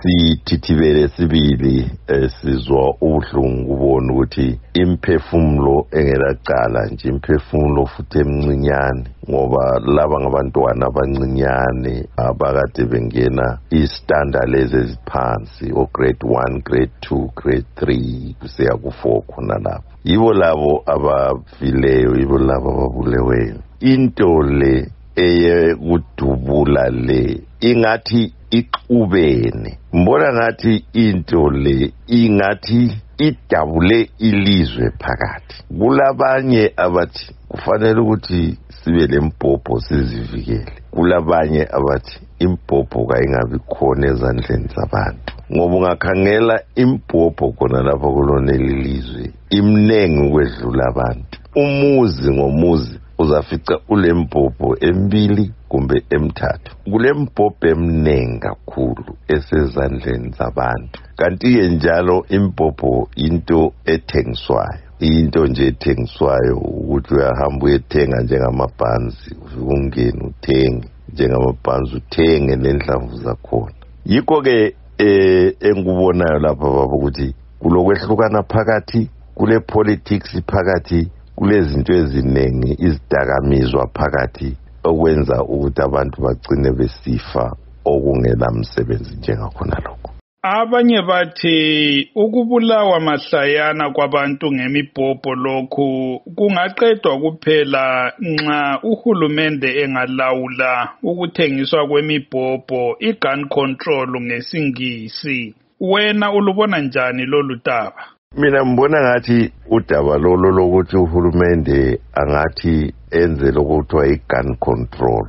sithithibele sibili sizwa ubuhlungu kubona ukuthi imphefumulo engelacala nje imphefumulo futhi emncinyane ngoba laba ngabantwana abancinyane abakade bengena istandard lezi eziphansi o grade 1 grade 2 grade 3 kusiya ku4 khona lapho yibo labo abafileyo yibo labo ababuleweyo into le eye kudubula le ingathi ixubene mbona ngathi into le ingathi idabule ilizwe phakathi kulabanye abathi kufanele ukuthi sibe lempopho sizivikele kulabanye abathi impopho kayingabi khona ezandleni zabantu ngoba ungakhangela impopho khona lapha kuloneli lizwe imnengi ukwedlula abantu umuzi ngomuzi uzafica ulempopho embili kumbe emthathu kulempopho emnengi kakhulu esezandleni zabantu kanti-ke njalo impopho into ethengiswayo into nje ethengiswayo ukuthi uyahamba uyethenga njengamabhanzi ungene uthenge njengamabhanzi uthenge nenhlamvu zakhona yikho-ke engikubonayo lapha baba ukuthi kulokwehlukana phakathi kule politics phakathi kulezinto eziningi izidakamizwa phakathi okwenza ukuthi abantu bagcine besifa okungela msebenzi njengakhona lokho abanye bathi ukubulawa mahlayana kwabantu ngemibhobho lokhu kungaqedwa kuphela nxa uhulumende engalawula ukuthengiswa kwemibhobho i-gun control ngesingisi wena ulubona njani lolu daba mina mbona ngathi udaba lolo lokuthi uhulumende angathi enze lokuthiwa i-gun control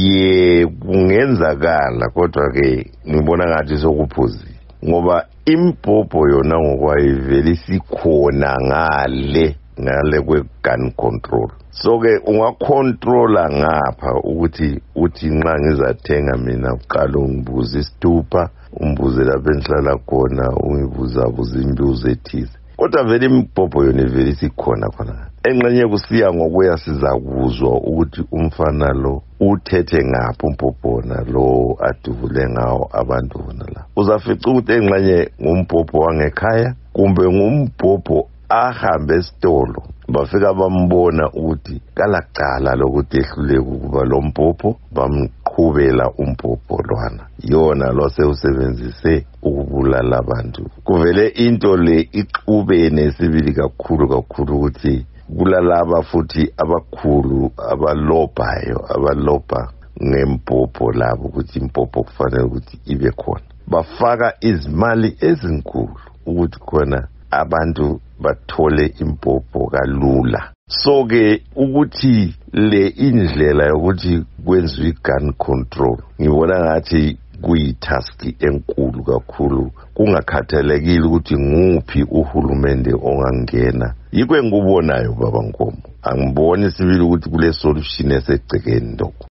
kungenzakala kodwa-ke ngibona ngathi sokuphuzile ngoba impopho yona ngokwayivele isikhona ngale kwe-gun control so-ke ungakontrola ngapha ukuthi uthi nxa ngizathenga mina uqala ungibuze isithupha umbuze lapho engihlala khona ungibuzabuza imbuzo ethize kodwa vele impopho yona ivele isikhona khona engxenye kusiya ngokuya sizakuzwa ukuthi umfana lo uthethe ngaphi umpopona lo aduvule ngawo abantu bona la uzafica ukuthi engxenye ngumpopho wangekhaya kumbe ngumpopho ahambe esitolo bafika bambona ukuthi kalacala lokuthi ehluleke ukuba lo mpopho bamqhubela umpopho lwana yona lo sewusebenzise ukubulala abantu kuvele into le ixubene sibili kakhulu ukuthi kulalaba futhi abakhulu abalobha ngempopho labo ukuthi impopho kufanele ukuthi ibe khona bafaka izimali ezinkulu ukuthi khona abantu bathole impopho kalula so-ke ukuthi le indlela yokuthi kwenziwe i-gun control ngibona ngathi kuyitaski enkulu kakhulu kungakhathalekile ukuthi nguphi uhulumende ongangena yikho engikubonayo baba Nkomo angiboni sibili ukuthi kule solution esegcekeni lokho